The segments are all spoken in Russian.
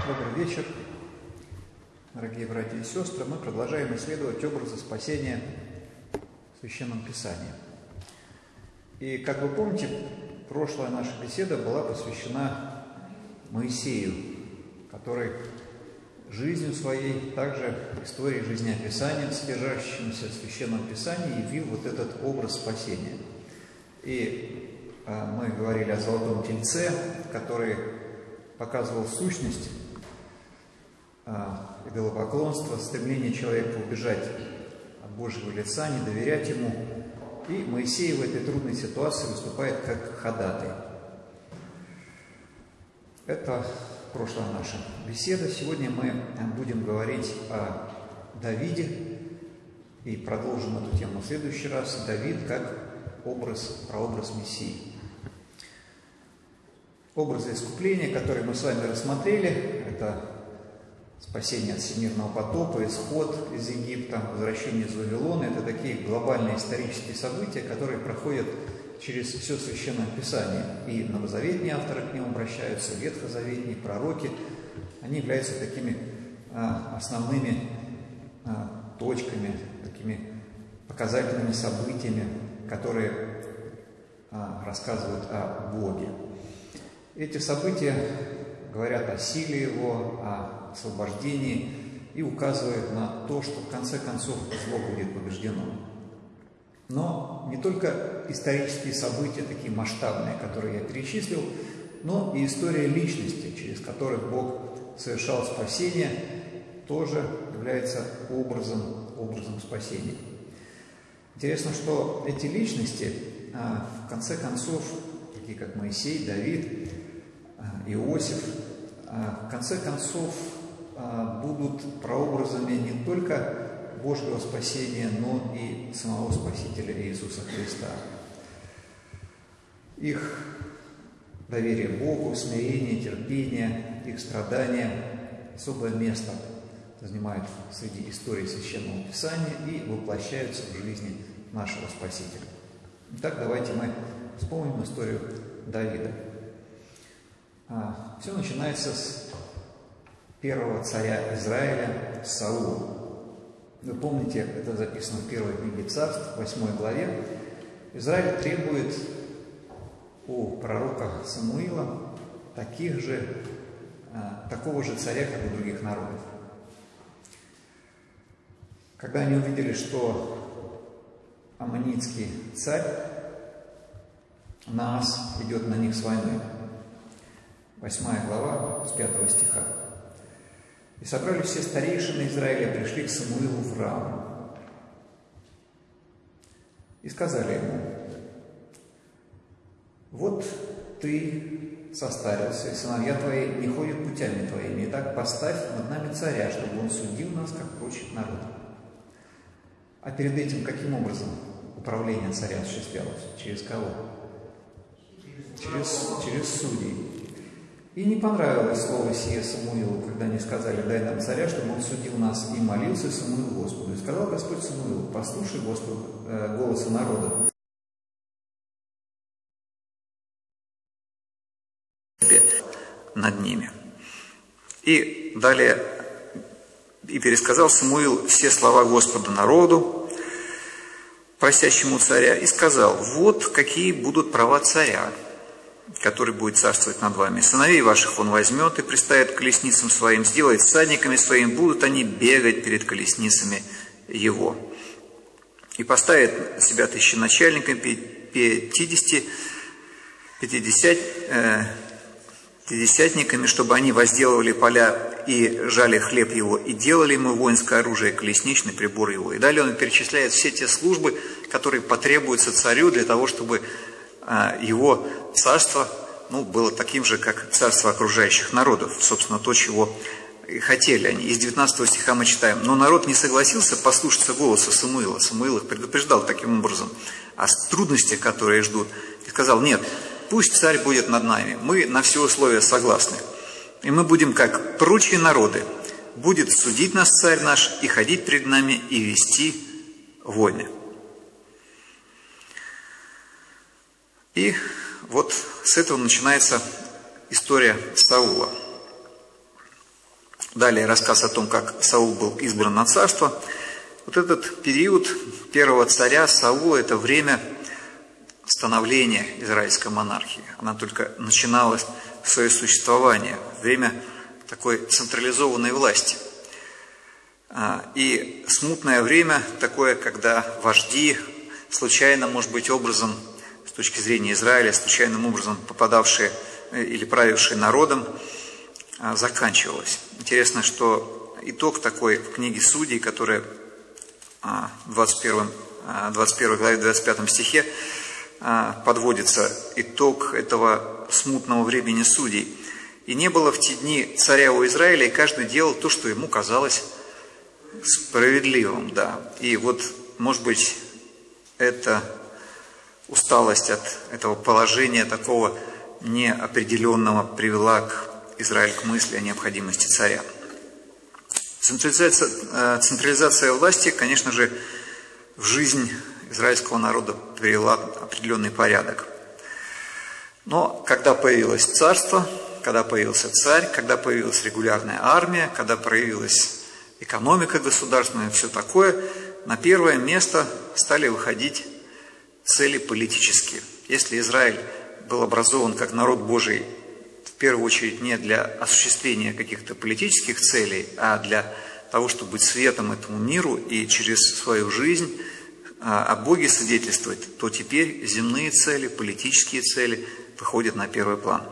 Добрый вечер, дорогие братья и сестры. Мы продолжаем исследовать образы спасения в Священном Писании. И, как вы помните, прошлая наша беседа была посвящена Моисею, который жизнью своей, также историей жизнеописания, содержащимся в Священном Писании, явил вот этот образ спасения. И мы говорили о золотом тельце, который показывал сущность идолопоклонства, стремление человека убежать от Божьего лица, не доверять Ему. И Моисей в этой трудной ситуации выступает как ходатай. Это прошлая наша беседа. Сегодня мы будем говорить о Давиде и продолжим эту тему в следующий раз. Давид как прообраз Мессии. Образы искупления, которые мы с вами рассмотрели, это спасение от всемирного потопа, исход из Египта, возвращение из Вавилона. Это такие глобальные исторические события, которые проходят через все Священное Писание. И новозаветные авторы к ним обращаются, ветхозаветные пророки. Они являются такими основными точками, такими показательными событиями, которые рассказывают о Боге. Эти события говорят о силе Его, о освобождении и указывают на то, что в конце концов зло будет побеждено. Но не только исторические события, такие масштабные, которые я перечислил, но и история личности, через которых Бог совершал спасение, тоже является образом спасения. Интересно, что эти личности, в конце концов, такие как Моисей, Давид, Иосиф, в конце концов будут прообразами не только Божьего спасения, но и самого Спасителя Иисуса Христа. Их доверие Богу, смирение, терпение, их страдания особое место занимают среди истории Священного Писания и воплощаются в жизни нашего Спасителя. Итак, давайте мы вспомним историю Давида. Все начинается с первого царя Израиля Саула. Вы помните, это записано в первой книге Царств, 8 главе. Израиль требует у пророка Самуила такого же царя, как у других народов. Когда они увидели, что аммонитский царь Наас идет на них с войной, 8 глава, с 5 стиха. «И собрали все старейшины Израиля, пришли к Самуилу в Раму. И сказали ему: вот ты состарился, и сыновья твои не ходят путями твоими. Итак, поставь над нами царя, чтобы он судил нас, как прочих народов». А перед этим каким образом управление царя осуществлялось? Через кого? Через судей. И не понравилось слово сие Самуилу, когда они сказали: дай нам царя, чтобы он судил нас. И молился Самуил Господу. И сказал Господь Самуилу: послушай голоса народа над ними. И далее, и пересказал Самуил все слова Господа народу, просящему царя, и сказал: вот какие будут права царя, который будет царствовать над вами. Сыновей ваших он возьмет и приставит к колесницам своим, сделает всадниками своим, будут они бегать перед колесницами его. И поставит себя тысяченачальниками, пятидесятниками, чтобы они возделывали поля и жали хлеб его, и делали ему воинское оружие, колесничный прибор его. И далее он перечисляет все те службы, которые потребуются царю для того, чтобы его царство было таким же, как царство окружающих народов. Собственно, то, чего и хотели они. Из 19 стиха мы читаем: «Но народ не согласился послушаться голоса Самуила». Самуил их предупреждал таким образом о трудностях, которые ждут. И сказал: нет, пусть царь будет над нами, мы на все условия согласны. И мы будем как прочие народы. Будет судить нас царь наш, и ходить перед нами, и вести войны. И вот с этого начинается история Саула. Далее рассказ о том, как Саул был избран на царство. Вот этот период первого царя Саула – это время становления израильской монархии. Она только начинала свое существование, время такой централизованной власти. И смутное время такое, когда вожди, случайно, может быть, образом, с точки зрения Израиля, случайным образом попадавшие или правившие народом, заканчивалось. Интересно, что итог такой в книге Судей, которая в 21 главе, 25 стихе, подводится итог этого смутного времени судей. «И не было в те дни царя у Израиля, и каждый делал то, что ему казалось справедливым». Да. И вот, может быть, эта усталость от этого положения такого неопределенного привела к Израиль к мысли о необходимости царя. Централизация власти, конечно же, в жизнь израильского народа привела определенный порядок. Но когда появилось царство, когда появился царь, когда появилась регулярная армия, когда появилась экономика государственная, все такое, на первое место стали выходить цели политические. Если Израиль был образован как народ Божий в первую очередь не для осуществления каких-то политических целей, а для того, чтобы быть светом этому миру и через свою жизнь о Боге свидетельствовать, то теперь земные цели, политические цели выходят на первый план.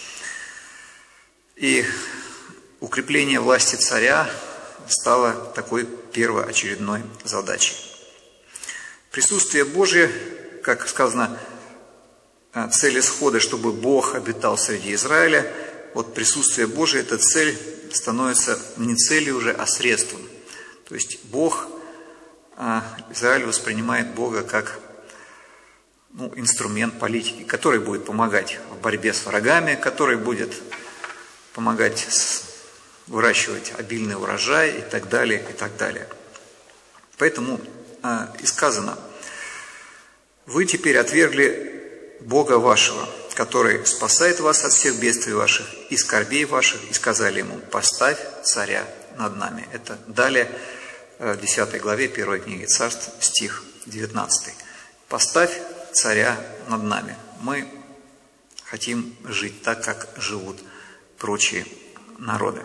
И укрепление власти царя стало такой первоочередной задачей. Присутствие Божие, как сказано, цель исхода, чтобы Бог обитал среди Израиля. Вот присутствие Божие, эта цель становится не целью уже, а средством. То есть Бог, Израиль воспринимает Бога как инструмент политики, который будет помогать в борьбе с врагами, который будет помогать выращивать обильный урожай и так далее, и так далее. Поэтому и сказано: «Вы теперь отвергли Бога вашего, который спасает вас от всех бедствий ваших и скорбей ваших, и сказали ему: поставь царя над нами». Это далее в 10 главе 1 книги Царств, стих 19. «Поставь царя над нами». Мы хотим жить так, как живут прочие народы.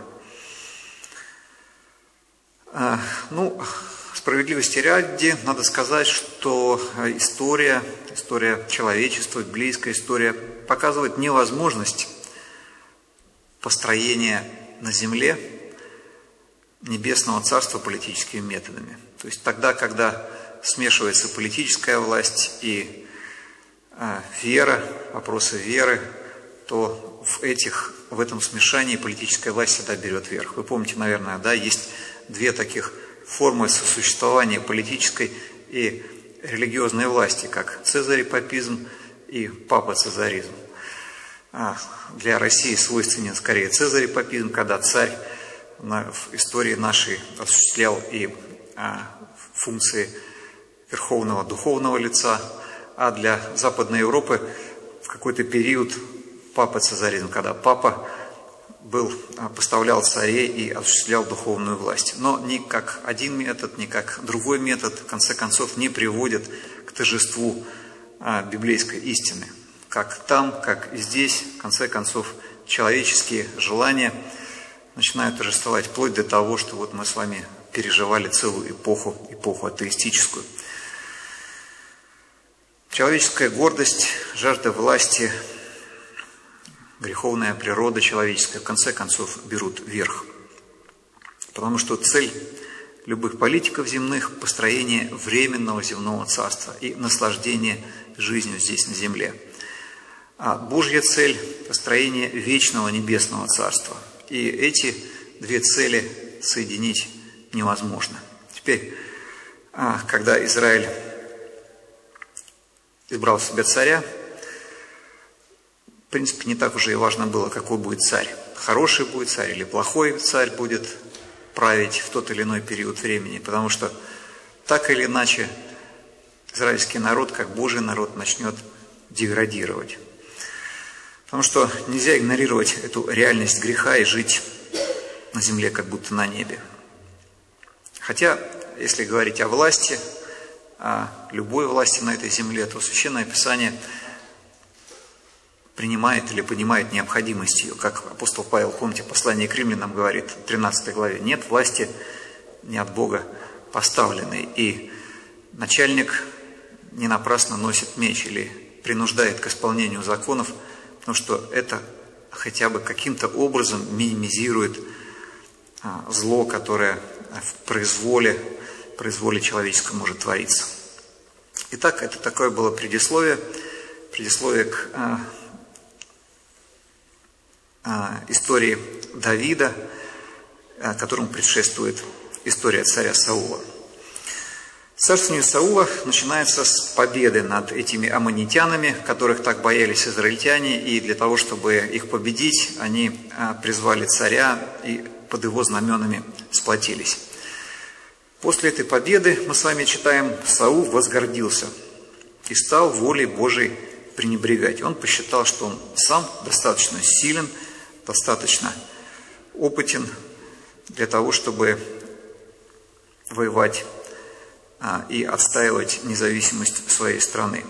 Справедливости ради, надо сказать, что история человечества, библейская история показывает невозможность построения на земле небесного царства политическими методами. То есть тогда, когда смешивается политическая власть и вера, вопросы веры, то в этом смешании политическая власть всегда берет верх. Вы помните, наверное, да, есть две таких формы сосуществования политической и религиозной власти, как цезарепапизм и папоцезаризм. Для России свойственен скорее цезарепапизм, когда царь в истории нашей осуществлял и функции верховного духовного лица, а для Западной Европы в какой-то период папоцезаризм, когда папа поставлял царей и осуществлял духовную власть. Но ни как один метод, ни как другой метод, в конце концов, не приводит к торжеству библейской истины. Как там, как и здесь, в конце концов, человеческие желания начинают торжествовать вплоть до того, что вот мы с вами переживали целую эпоху атеистическую. Человеческая гордость, жажда власти, греховная природа человеческая в конце концов берут верх. Потому что цель любых политиков земных – построение временного земного царства и наслаждение жизнью здесь на земле. А Божья цель – построение вечного небесного царства. И эти две цели соединить невозможно. Теперь, когда Израиль избрал себе царя, в принципе, не так уже и важно было, какой будет царь. Хороший будет царь или плохой царь будет править в тот или иной период времени. Потому что так или иначе израильский народ, как Божий народ, начнет деградировать. Потому что нельзя игнорировать эту реальность греха и жить на земле, как будто на небе. Хотя, если говорить о власти, о любой власти на этой земле, то Священное Писание принимает или понимает необходимость ее. Как апостол Павел, помните, послание к римлянам говорит в 13 главе: «Нет власти не от Бога поставленной». И начальник не напрасно носит меч или принуждает к исполнению законов, потому что это хотя бы каким-то образом минимизирует зло, которое в произволе человеческом может твориться. Итак, это такое было предисловие к истории Давида, которому предшествует история царя Саула. Царствование Саула начинается с победы над этими аммонитянами, которых так боялись израильтяне, и для того, чтобы их победить, они призвали царя и под его знаменами сплотились. После этой победы, мы с вами читаем, Саул возгордился и стал волей Божией пренебрегать. Он посчитал, что он сам достаточно силен, достаточно опытен для того, чтобы воевать и отстаивать независимость своей страны.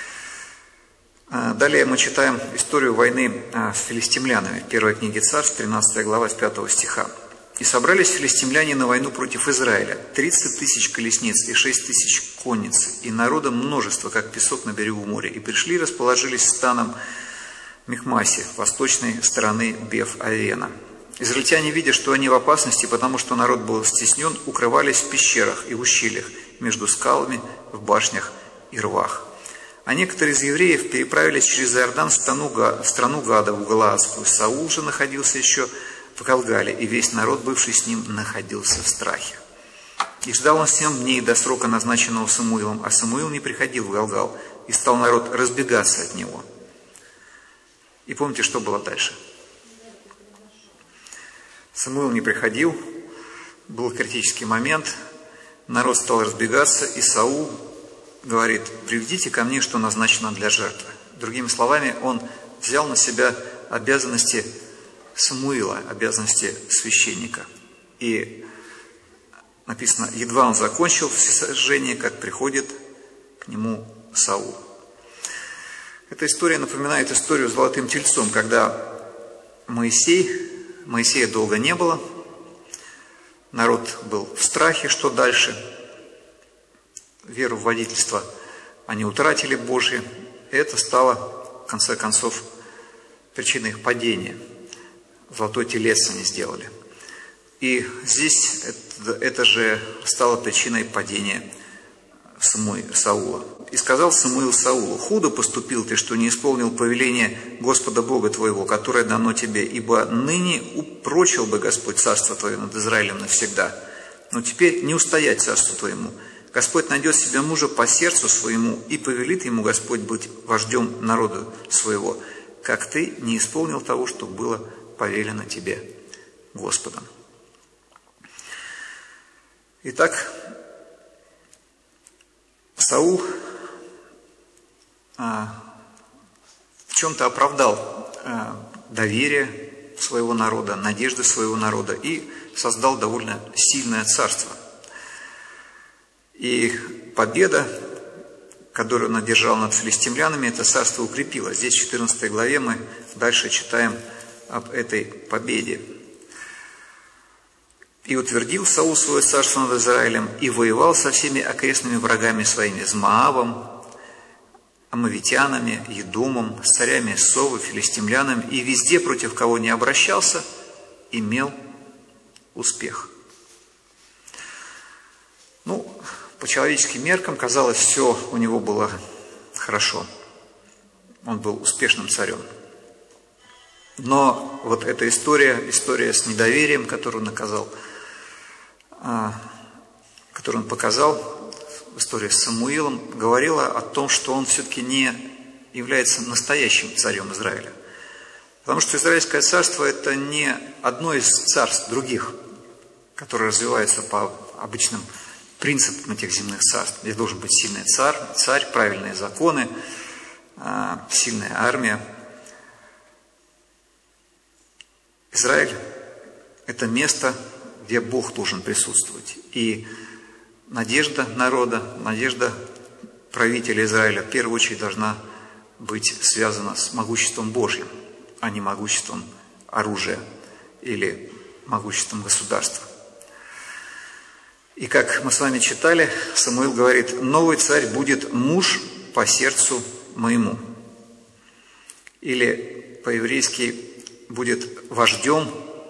Далее мы читаем историю войны с филистимлянами. В первой книге Царств, 13 глава, с 5 стиха. «И собрались филистимляне на войну против Израиля, 30 тысяч колесниц и 6 тысяч конниц, и народа множество, как песок на берегу моря. И пришли и расположились станом Михмасе, восточной стороны Беф-Авена. Израильтяне, видя, что они в опасности, потому что народ был стеснен, укрывались в пещерах и в ущельях, между скалами, в башнях и рвах. А некоторые из евреев переправились через Иордан в страну Гадову, Галаадскую. Саул же находился еще в Галгале, и весь народ, бывший с ним, находился в страхе. И ждал он 7 дней до срока, назначенного Самуилом, а Самуил не приходил в Галгал, и стал народ разбегаться от него». И помните, что было дальше? Самуил не приходил, был критический момент, народ стал разбегаться, и Саул говорит: «Приведите ко мне, что назначено для жертвы». Другими словами, он взял на себя обязанности Самуила, обязанности священника. И написано: едва он закончил всесожжение, как приходит к нему Саул. Эта история напоминает историю с золотым тельцом, когда Моисея долго не было, народ был в страхе, что дальше. Веру в водительство они утратили Божие, и это стало, в конце концов, причиной их падения. Золотой телец они сделали. И здесь это же стало причиной падения Саула. «И сказал Самуил Саулу: худо поступил ты, что не исполнил повеление Господа Бога твоего, которое дано тебе, ибо ныне упрочил бы Господь царство твое над Израилем навсегда. Но теперь не устоять царству твоему. Господь найдет себе мужа по сердцу своему, и повелит ему Господь быть вождем народа своего, как ты не исполнил того, что было повелено тебе Господом». Итак, Саул в чем-то оправдал доверие своего народа, надежды своего народа и создал довольно сильное царство. И победа, которую он одержал над филистимлянами, это царство укрепило. Здесь в 14 главе мы дальше читаем об этой победе. «И утвердил Саул свое царство над Израилем, и воевал со всеми окрестными врагами своими, с Моавом, аммавитянами, Едомом, с царями Совы, филистимлянами, и везде, против кого не обращался, имел успех». По человеческим меркам, казалось, все у него было хорошо. Он был успешным царем. Но вот эта история с недоверием, которую он показал, история с Самуилом, говорила о том, что он все-таки не является настоящим царем Израиля. Потому что Израильское царство – это не одно из царств других, которые развиваются по обычным принципам этих земных царств. Здесь должен быть сильный царь, правильные законы, сильная армия. Израиль – это место, где Бог должен присутствовать. И надежда народа, надежда правителя Израиля в первую очередь должна быть связана с могуществом Божьим, а не могуществом оружия или могуществом государства. И как мы с вами читали, Самуил говорит: «Новый царь будет муж по сердцу моему». Или по-еврейски будет вождем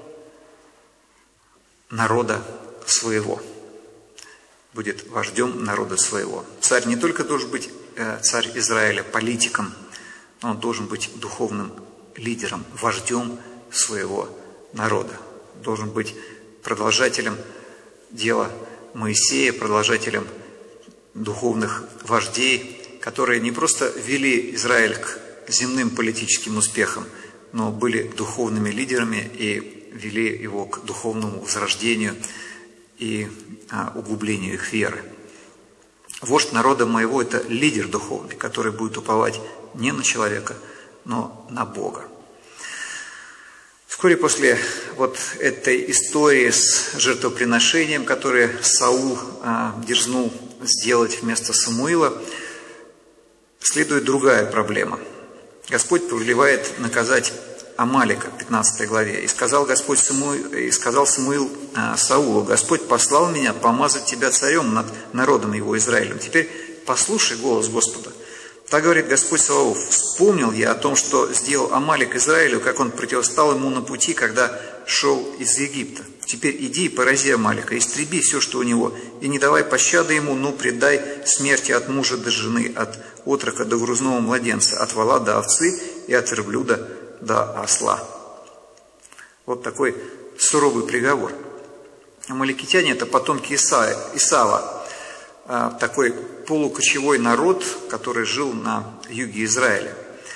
народа своего. Будет вождем народа своего. Царь не только должен быть царь Израиля, политиком, но он должен быть духовным лидером, вождем своего народа. Должен быть продолжателем дела Моисея, продолжателем духовных вождей, которые не просто вели Израиль к земным политическим успехам, но были духовными лидерами и вели его к духовному возрождению и углублению их веры. Вождь народа моего – это лидер духовный, который будет уповать не на человека, но на Бога. Вскоре после вот этой истории с жертвоприношением, которое Саул дерзнул сделать вместо Самуила, следует другая проблема. Господь повелевает наказать Амалика в 15 главе. «И сказал Самуил Саулу: Господь послал меня помазать тебя царем над народом его Израилем. Теперь послушай голос Господа. Так говорит Господь Саваоф: вспомнил я о том, что сделал Амалик Израилю, как он противостал ему на пути, когда шел из Египта. Теперь иди и порази Амалика, истреби все, что у него, и не давай пощады ему, но предай смерти от мужа до жены, от отрока до грузного младенца, от вола до овцы и от верблюда до осла». Вот такой суровый приговор. Амаликитяне – это потомки Исава, такой полукочевой народ, который жил на юге Израиля.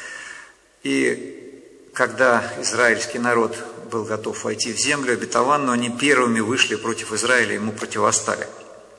И когда израильский народ был готов войти в землю обетованную, они первыми вышли против Израиля, ему противостали.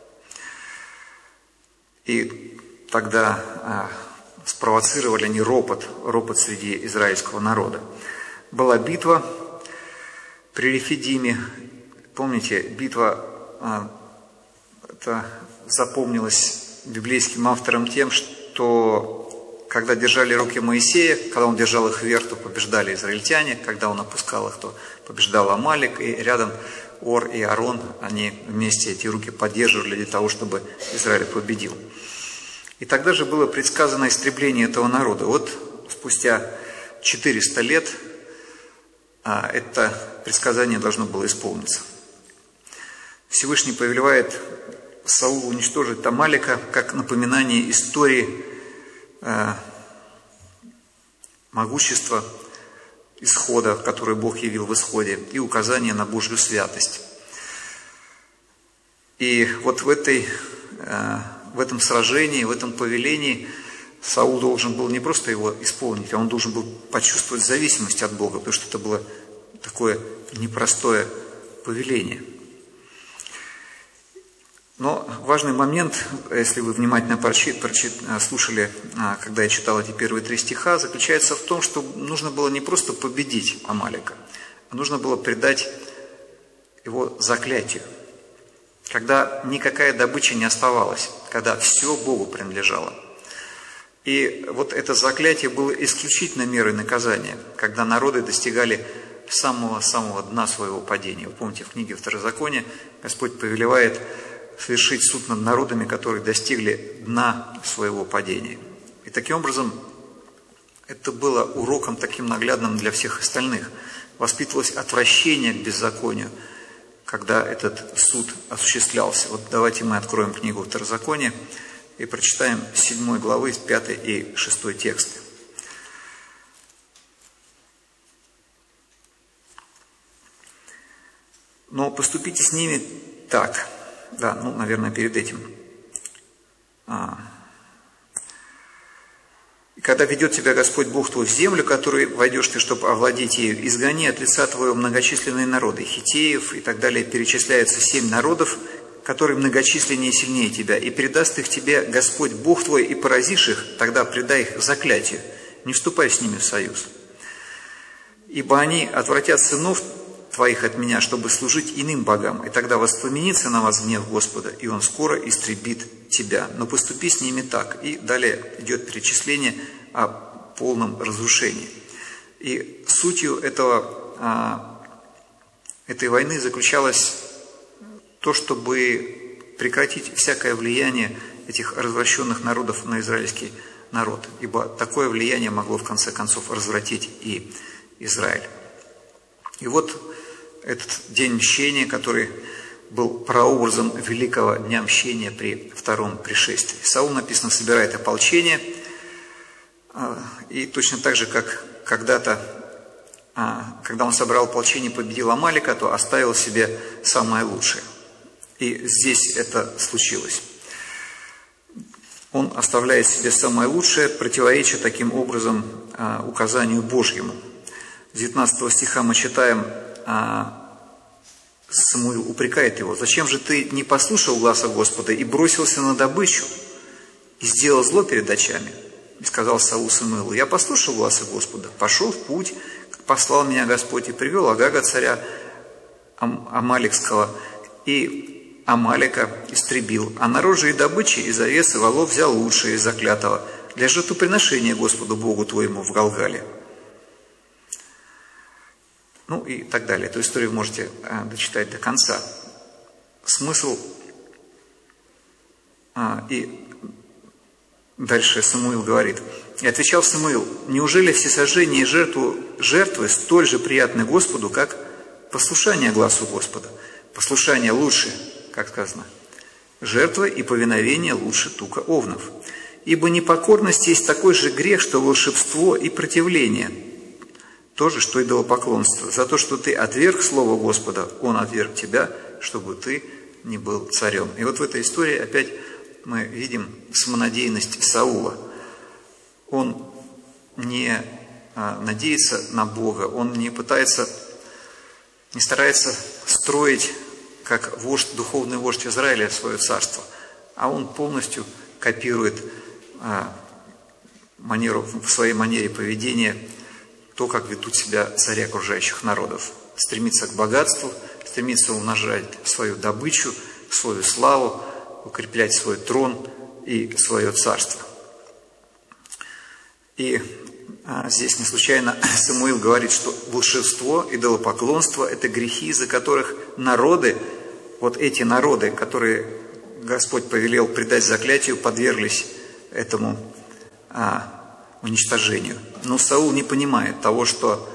И тогда спровоцировали они ропот среди израильского народа. Была битва при Рефидиме. Помните, битва это запомнилась библейским авторам тем, что когда держали руки Моисея, когда он держал их вверх, то побеждали израильтяне, когда он опускал их, то побеждал Амалик, и рядом Ор и Аарон, они вместе эти руки поддерживали для того, чтобы Израиль победил. И тогда же было предсказано истребление этого народа. Вот спустя 400 лет это предсказание должно было исполниться. Всевышний повелевает Саулу уничтожить Амалика как напоминание истории могущества исхода, который Бог явил в исходе, и указание на Божью святость. И вот в этом сражении, в этом повелении Саул должен был не просто его исполнить, а он должен был почувствовать зависимость от Бога, потому что это было такое непростое повеление. Но важный момент, если вы внимательно слушали, когда я читал эти первые 3 стиха, заключается в том, что нужно было не просто победить Амалика, а нужно было предать его заклятию. Когда никакая добыча не оставалась, когда все Богу принадлежало. И вот это заклятие было исключительной мерой наказания, когда народы достигали самого дна своего падения. Вы помните, в книге Второзакония Господь повелевает совершить суд над народами, которые достигли дна своего падения. И таким образом это было уроком таким наглядным для всех остальных. Воспитывалось отвращение к беззаконию, когда этот суд осуществлялся. Вот давайте мы откроем книгу Второзакония и прочитаем 7 главы, 5 и 6 тексты. «Но поступите с ними так». Наверное, перед этим. «И когда ведет тебя Господь Бог твой в землю, в которую войдешь ты, чтобы овладеть ею, изгони от лица твоего многочисленные народы, хиттеев» и так далее, перечисляются 7 народов, которые многочисленнее и сильнее тебя, «и передаст их тебе Господь Бог твой, и поразишь их, тогда предай их заклятию, не вступай с ними в союз. Ибо они отвратят сынов твоих от меня, чтобы служить иным богам, и тогда воспламенится на вас гнев Господа, и Он скоро истребит тебя. Но поступи с ними так». И далее идет перечисление о полном разрушении. И сутью этой войны заключалось то, чтобы прекратить всякое влияние этих развращенных народов на израильский народ, ибо такое влияние могло в конце концов развратить и Израиль. И вот этот день мщения, который был прообразом великого дня мщения при втором пришествии. Саул, написано, собирает ополчение, и точно так же, как когда-то, когда он собрал ополчение и победил Амалика, то оставил себе самое лучшее. И здесь это случилось. Он оставляет себе самое лучшее, противореча таким образом указанию Божьему. С 19 стиха мы читаем, Самуил упрекает его: «Зачем же ты не послушал гласа Господа и бросился на добычу, и сделал зло перед очами?» И сказал Саул Самуилу: «Я послушал гласа Господа, пошел в путь, как послал меня Господь, и привел Агага, царя Амаликского, и Амалика истребил, а народ же и добычи из овец и волов взял лучшее из заклятого для жертвоприношения Господу Богу твоему в Галгале». Ну и так далее. Эту историю вы можете дочитать до конца. Смысл и дальше Самуил говорит: «И отвечал Самуил: неужели всесожжение и жертвы столь же приятны Господу, как послушание гласу Господа? Послушание лучше, как сказано, жертва и повиновение лучше тука овнов. Ибо непокорность есть такой же грех, что волшебство и противление, то же, что идолопоклонство. За то, что ты отверг слово Господа, Он отверг тебя, чтобы ты не был царем». И вот в этой истории опять мы видим самонадеянность Саула. Он не надеется на Бога, он не старается строить, как вождь, духовный вождь Израиля, свое царство, а он полностью копирует в своей манере поведения то, как ведут себя цари окружающих народов. Стремится к богатству, стремится умножать свою добычу, свою славу, укреплять свой трон и свое царство. И здесь не случайно Самуил говорит, что волшебство, идолопоклонство – это грехи, из-за которых народы, вот эти народы, которые Господь повелел предать заклятию, подверглись этому уничтожению. Но Саул не понимает того, что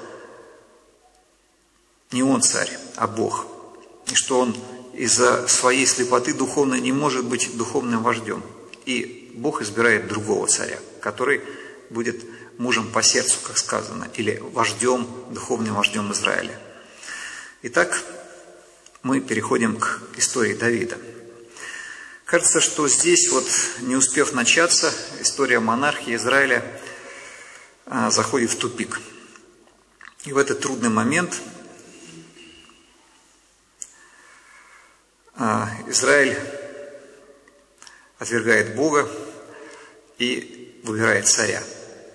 не он царь, а Бог, и что он из-за своей слепоты духовной не может быть духовным вождем. И Бог избирает другого царя, который будет мужем по сердцу, как сказано, или вождем, духовным вождем Израиля. Итак, мы переходим к истории Давида. Кажется, что здесь, вот не успев начаться, история монархии Израиля заходит в тупик. И в этот трудный момент Израиль отвергает Бога и выбирает царя.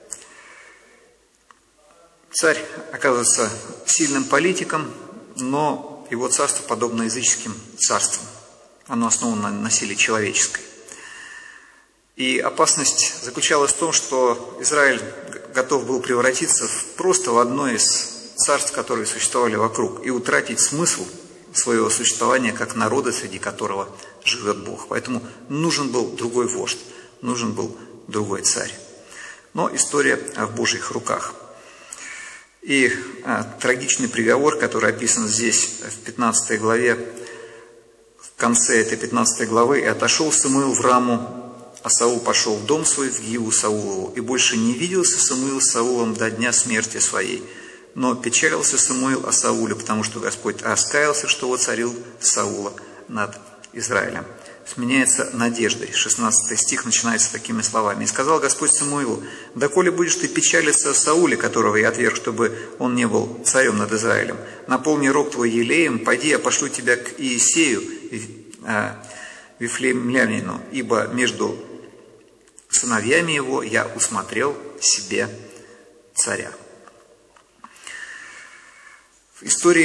Царь оказывается сильным политиком, но его царство подобно языческим царствам. Оно основано на силе человеческой. И опасность заключалась в том, что Израиль готов был превратиться просто в одно из царств, которые существовали вокруг, и утратить смысл своего существования как народа, среди которого живет Бог. Поэтому нужен был другой вождь, нужен был другой царь. Но история в Божьих руках. И трагичный приговор, который описан здесь в 15 главе, в конце этой 15 главы: «И отошел Самуил в Раму, а Саул пошел в дом свой в Гиву Саулову, и больше не виделся Самуил с Саулом до дня смерти своей. Но печалился Самуил о Сауле, потому что Господь раскаялся, что воцарил Саула над Израилем». Сменяется надеждой. 16 стих начинается такими словами: «И сказал Господь Самуилу: доколе будешь ты печалиться о Сауле, которого я отверг, чтобы он не был царем над Израилем? Наполни рог твой елеем, пойди, я пошлю тебя к Иисею, Вифлеемлянину, ибо между сыновьями его я усмотрел себе царя». В истории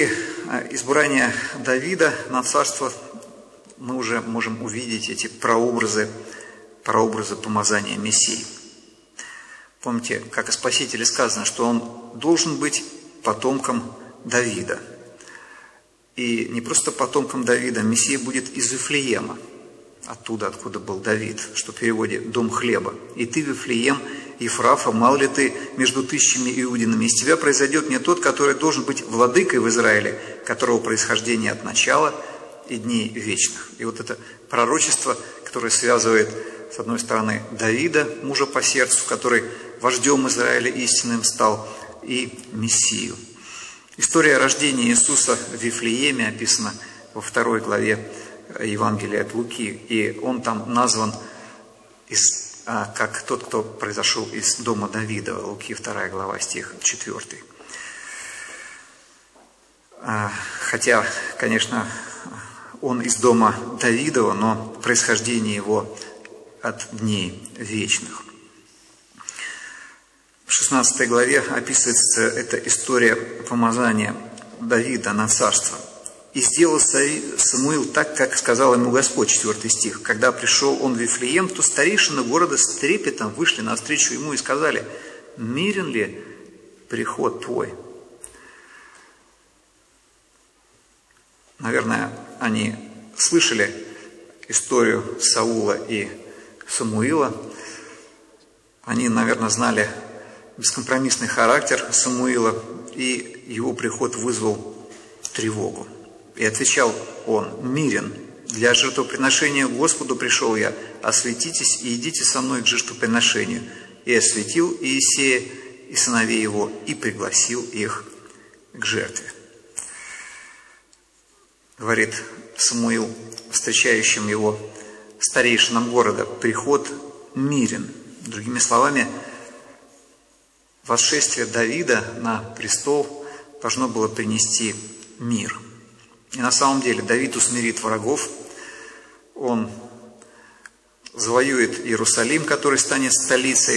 избрания Давида на царство мы уже можем увидеть эти прообразы помазания Мессии. Помните, как о Спасителе сказано, что он должен быть потомком Давида. И не просто потомком Давида, Мессия будет из Вифлеема, оттуда, откуда был Давид, что в переводе «дом хлеба». «И ты, Вифлеем, Ефрафа, мал ли ты между тысячами иудинами? Из тебя произойдет мне тот, который должен быть владыкой в Израиле, которого происхождение от начала и дней вечных». И вот это пророчество, которое связывает, с одной стороны, Давида, мужа по сердцу, который вождем Израиля истинным стал, и Мессию. История рождения Иисуса в Вифлееме описана во 2 главе Евангелия от Луки, и он там назван как тот, кто произошел из дома Давида. Луки 2 глава, стих 4. Хотя, конечно, он из дома Давидова, но происхождение его от дней вечных. В 16 главе описывается эта история помазания Давида на царство. «И сделал Самуил так, как сказал ему Господь», 4 стих. «Когда пришел он в Вифлеем, то старейшины города с трепетом вышли навстречу ему и сказали: мирен ли приход твой?» Наверное, они слышали историю Саула и Самуила. Они, наверное, знали бескомпромиссный характер Самуила, и его приход вызвал тревогу. И отвечал он: «Мирен, для жертвоприношения Господу пришел я, осветитесь и идите со мной к жертвоприношению». И осветил Иисея и сыновей его, и пригласил их к жертве. Говорит Самуил встречающим его старейшинам города: «Приход мирен». Другими словами, восшествие Давида на престол должно было принести мир. И на самом деле Давид усмирит врагов, он завоюет Иерусалим, который станет столицей,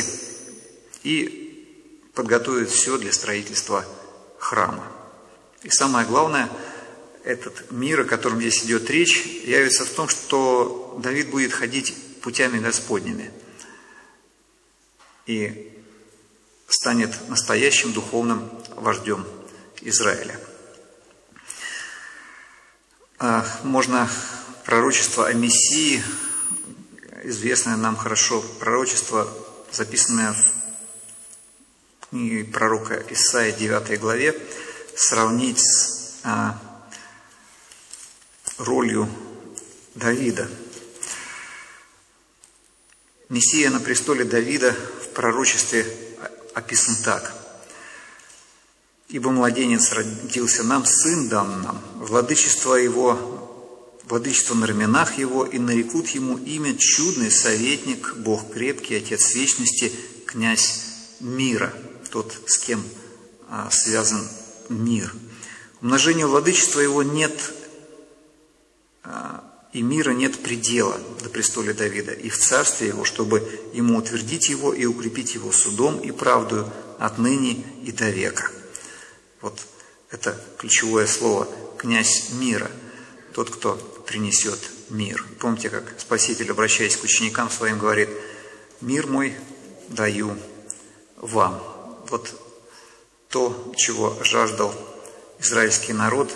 и подготовит все для строительства храма. И самое главное, этот мир, о котором здесь идет речь, явится в том, что Давид будет ходить путями Господними и станет настоящим духовным вождем Израиля. Можно пророчество о Мессии, известное нам хорошо, пророчество, записанное в книге пророка Исаии 9 главе, сравнить с ролью Давида. Мессия на престоле Давида в пророчестве описан так: «Ибо младенец родился нам, сын дан нам, владычество на раменах его, и нарекут ему имя чудный советник, Бог крепкий, Отец вечности, князь мира». Тот, с кем связан мир. Умножению владычества его нет, и мира нет предела до престола Давида, и в царстве его, чтобы ему утвердить его и укрепить его судом и правдою отныне и до века. Вот это ключевое слово «князь мира», тот, кто принесет мир. Помните, как Спаситель, обращаясь к ученикам своим, говорит: «Мир мой даю вам». Вот то, чего жаждал израильский народ,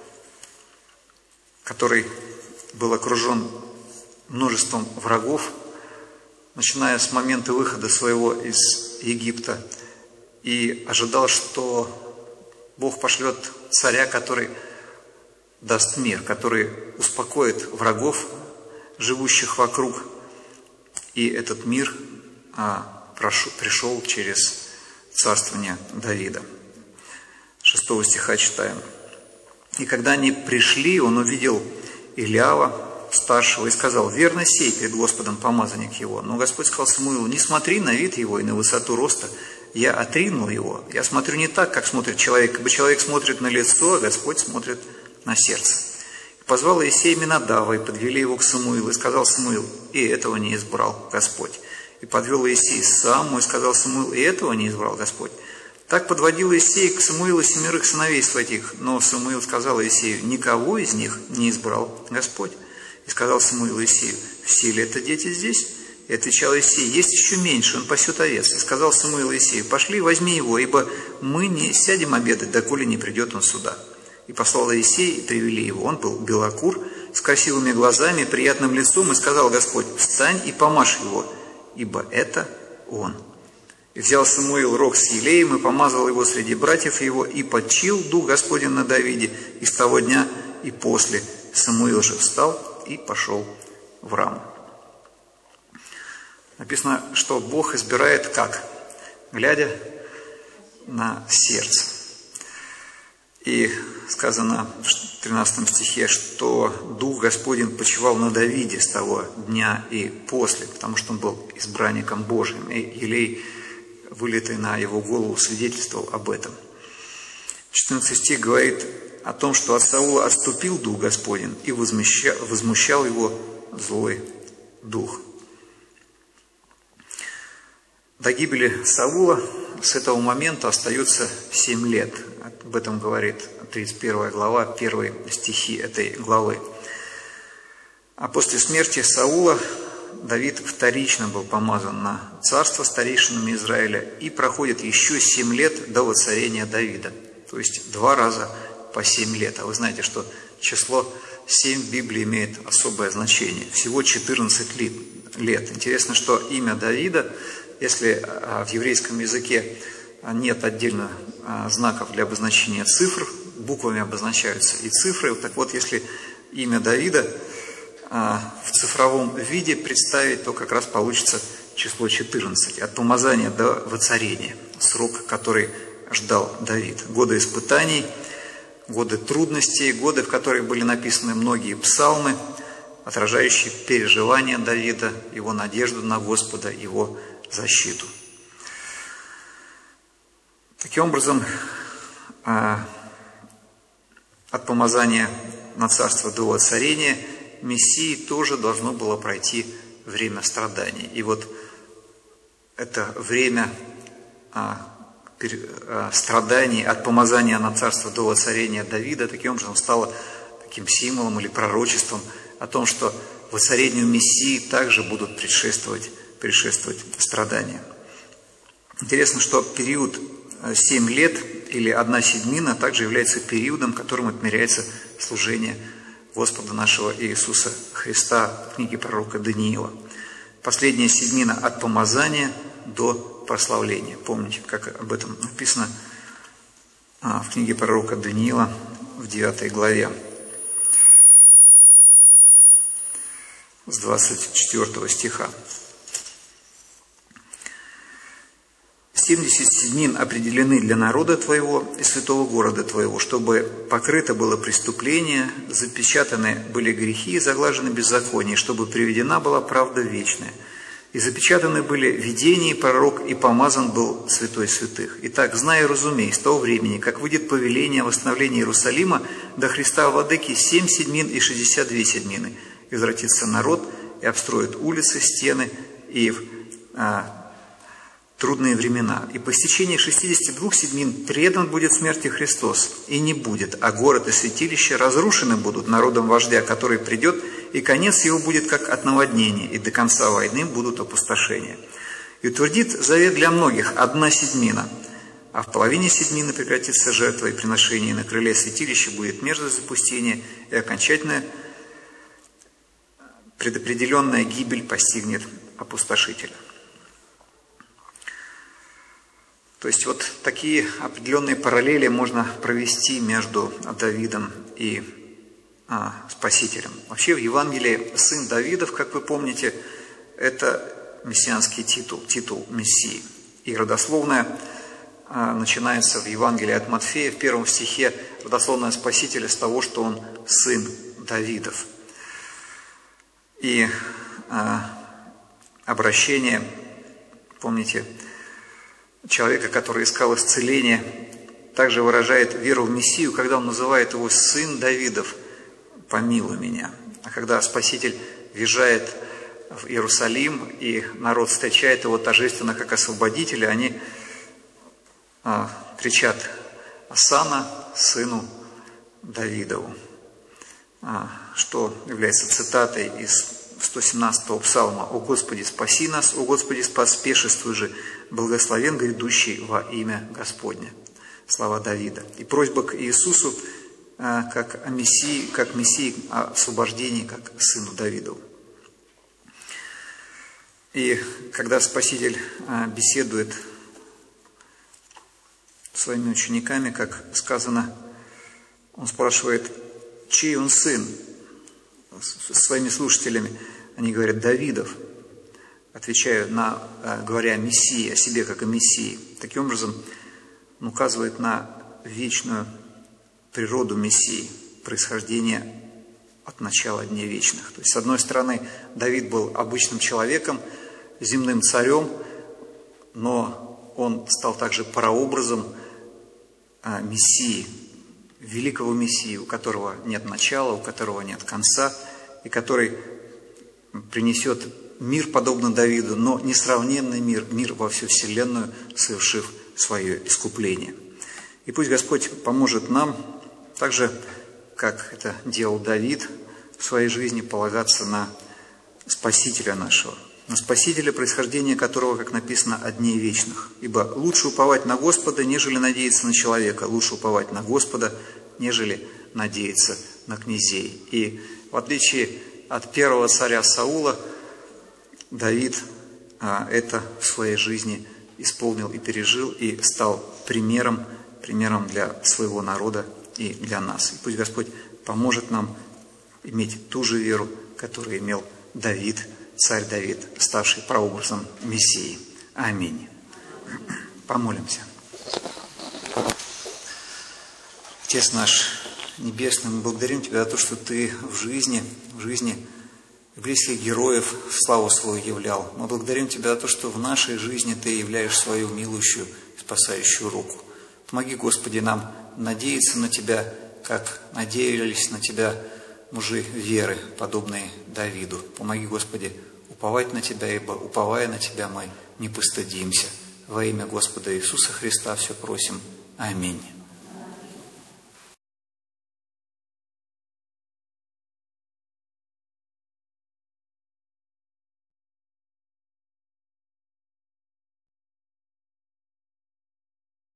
который был окружен множеством врагов, начиная с момента выхода своего из Египта, и ожидал, что Бог пошлет царя, который даст мир, который успокоит врагов, живущих вокруг. И этот мир пришел через царствование Давида. 6 стиха читаем. «И когда они пришли, он увидел Илиава, старшего, и сказал: верно сей пред Господом помазанник его. Но Господь сказал Самуилу: не смотри на вид его и на высоту роста, я отринул его. Я смотрю не так, как смотрит человек, ибо человек смотрит на лицо, а Господь смотрит на сердце. И позвал Иисей Аминадава, и подвели его к Самуилу, и сказал Самуил: и этого не избрал Господь. И подвел Иисей Саму, и сказал Самуил: и этого не избрал Господь. Так подводил Иисей к Самуилу 7 сыновей своих, но Самуил сказал Иисею: никого из них не избрал Господь. И сказал Самуил Иисею: все ли это дети здесь? И отвечал Иисей: есть еще меньше, он пасет овец. И сказал Самуил Иисею: пошли, возьми его, ибо мы не сядем обедать, доколе не придет он сюда. И послал Иисей, и привели его. Он был белокур, с красивыми глазами, приятным лицом, и сказал Господь: встань и помажь его, ибо это он. И взял Самуил рог с елеем, и помазал его среди братьев его, и почил Дух Господень на Давиде, и с того дня и после. Самуил же встал и пошел в Раму. Написано, что Бог избирает как? Глядя на сердце. И сказано в 13 стихе, что Дух Господень почивал на Давиде с того дня и после, потому что он был избранником Божьим. И елей, вылитый на его голову, свидетельствовал об этом. 14 стих говорит о том, что от Саула отступил Дух Господень и возмущал его злой дух. До гибели Саула с этого момента остается 7 лет. Об этом говорит 31 глава, 1 стихи этой главы. А после смерти Саула Давид вторично был помазан на царство старейшинами Израиля и проходит еще 7 лет до воцарения Давида. То есть 2 раза по 7 лет. А вы знаете, что число 7 в Библии имеет особое значение. Всего 14 лет. Интересно, что имя Давида, если в еврейском языке нет отдельно знаков для обозначения цифр, буквами обозначаются и цифры. Так вот, если имя Давида в цифровом виде представить, то как раз получится число 14. От помазания до воцарения. Срок, который ждал Давид. Годы испытаний, годы трудностей, годы, в которые были написаны многие псалмы, отражающие переживания Давида, его надежду на Господа, его защиту. Таким образом, от помазания на царство до воцарения Мессии тоже должно было пройти время страданий. И вот это время страданий от помазания на царство до воцарения Давида таким образом стало таким символом или пророчеством о том, что воцарению Мессии также будут предшествовать страдания. Интересно, что период 7 лет или 1/7 также является периодом, которым отмеряется служение Господа нашего Иисуса Христа в книге пророка Даниила. Последняя 7 от помазания до прославления. Помните, как об этом написано в книге пророка Даниила в 9 главе. С 24 стиха. 70 седьмин определены для народа твоего и святого города твоего, чтобы покрыто было преступление, запечатаны были грехи и заглажены беззакония, чтобы приведена была правда вечная. И запечатаны были видения, пророк, и помазан был святой святых. Итак, знай и разумей, с того времени, как выйдет повеление о восстановлении Иерусалима до Христа Владыки 7 седьмин и 62 седьмины. И возвратится народ, и обстроит улицы, стены, и трудные времена. И по истечении 62 седьмин предан будет смерти Христос, и не будет, а город и святилище разрушены будут народом вождя, который придет, и конец его будет как от наводнения, и до конца войны будут опустошения. И утвердит завет для многих 1/7, а в половине седьмины прекратится жертва и приношение, и на крыле святилища будет мерзость запустения, и окончательная предопределенная гибель постигнет опустошителя. То есть вот такие определенные параллели можно провести между Давидом и Спасителем. Вообще в Евангелии сын Давидов, как вы помните, это мессианский титул Мессии. И родословная начинается в Евангелии от Матфея, в 1 стихе, родословная Спасителя с того, что он сын Давидов. И обращение, помните, человека, который искал исцеление, также выражает веру в Мессию, когда он называет его сын Давидов, помилуй меня. А когда Спаситель въезжает в Иерусалим, и народ встречает его торжественно как освободителя, они кричат «Осанна сыну Давидову», что является цитатой из 117-го псалма: «О Господи, спаси нас, о Господи, спешествуй же, благословен грядущий во имя Господне». Слова Давида. И просьба к Иисусу как Мессии, о освобождении, как сыну Давидову. И когда Спаситель беседует с своими учениками, как сказано, он спрашивает, чей он сын? Со своими слушателями они говорят Давидов, отвечая говоря о Мессии, о себе как о Мессии. Таким образом, он указывает на вечную природу Мессии, происхождение от начала дней вечных. То есть, с одной стороны, Давид был обычным человеком, земным царем, но он стал также прообразом Мессии, великого Мессии, у которого нет начала, у которого нет конца, и который принесет мир, подобно Давиду, но несравненный мир во всю вселенную, совершив свое искупление. И пусть Господь поможет нам, так же, как это делал Давид в своей жизни, полагаться на Спасителя нашего, на Спасителя, происхождение которого, как написано, от дней вечных. Ибо лучше уповать на Господа, нежели надеяться на человека, лучше уповать на Господа, нежели надеяться на князей. И в отличие от первого царя Саула, Давид это в своей жизни исполнил и пережил, и стал примером для своего народа и для нас. И пусть Господь поможет нам иметь ту же веру, которую имел Давид, царь Давид, ставший прообразом Мессии. Аминь. Помолимся. Отец наш Небесный, мы благодарим Тебя за то, что Ты в жизни библейских героев славу свою являл. Мы благодарим Тебя за то, что в нашей жизни Ты являешь свою милующую, спасающую руку. Помоги, Господи, нам надеяться на Тебя, как надеялись на Тебя мужи веры, подобные Давиду. Помоги, Господи, уповать на Тебя, ибо, уповая на Тебя, мы не постыдимся. Во имя Господа Иисуса Христа все просим. Аминь.